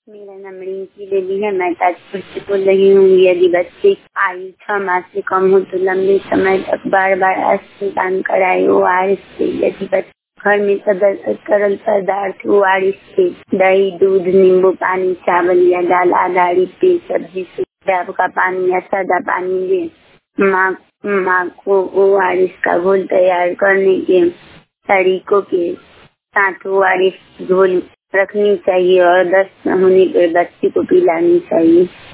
मेरा नाम रिंकी देवी है। मैं ताजपुर से बोल रही हूँ। यदि बच्चे की आयु 6 मास से कम हो तो लंबे समय तक बार बार स्तनपान कराए ORS से। यदि बच्चे घर में तरल पदार्थ ORS से दही, दूध, नींबू पानी, चावल या दाल आधारित तेल सब्जी से डब का पानी या सादा पानी दे। माँ को ORS का घोल तैयार करने के तरीकों के साथ ORS घोल रखनी चाहिए और दस्त होने पर बच्चे को पिलानी चाहिए।